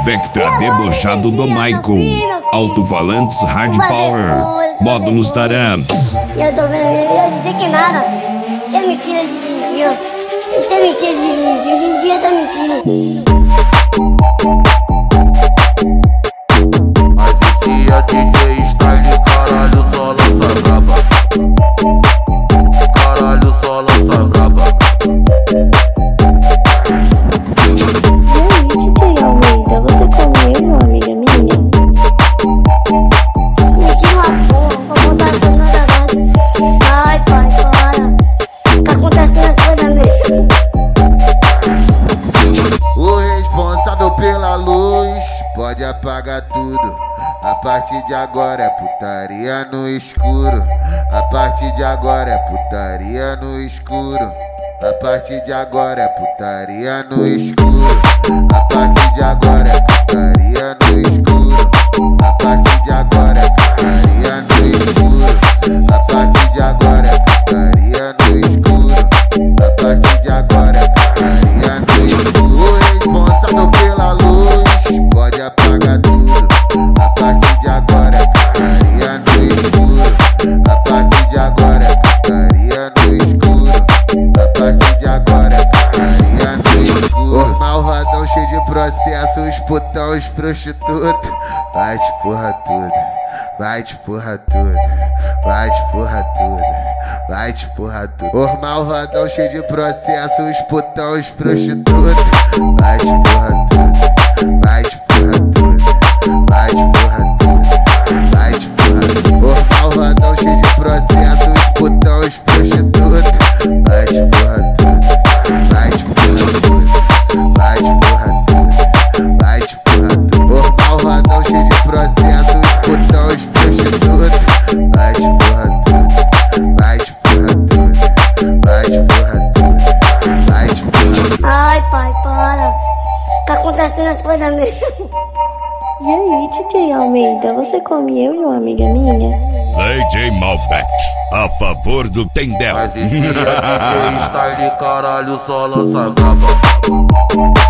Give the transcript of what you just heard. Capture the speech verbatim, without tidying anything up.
Vectra debochado do Michael. Alto-falantes Hard Power. Módulos Taramps. Eu tô vendo, eu ia dizer que nada. Isso é mentira de Lindinho. Isso é mentira de Lindinho. Lindinho tá mentindo. Mas esse é D J Style, caralho, só lança braba. Caralho, só lança braba. Pela luz, pode apagar tudo. A partir de agora é putaria no escuro. A partir de agora é putaria no escuro. A partir de agora é putaria no escuro. A partir de agora é putaria no escuro. A partir de agora é putaria no escuro. A partir de agora é putaria no escuro. A partir de agora é putaria no escuro. O responsável pela luz pode apagar tudo. A partir de agora é putaria no escuro. A partir de agora é putaria no escuro. A partir de agora é putaria no escuro. Os malvadão cheio de processo, os putão, os prostitutos. Vai te porra tudo, vai te porra tudo, vai te porra tudo, vai te porra tudo. Os malvadão cheio de processo, os putão, os prostitutos. Vai te porra tudo, vai te porra tudo, vai te porra tudo, vai te porra tudo. Os malvadão cheio de processo, os putão, os prostitutos. Vai te porra tudo, vai te porra tudo, vai te porra tudo, vai te porra tudo. Os malvadão cheio de processo, os putão, os prostitutos. Vai te porra tudo, vai te porra tudo, vai te porra tudo, vai te porra tudo. Ai, pai, para. Tá acontecendo as coisas mesmo. E aí, D J Almeida, você come eu e uma amiga minha? D J Malbec, a favor do Tendel. Mas esse é D J Style, caralho, só lança braba.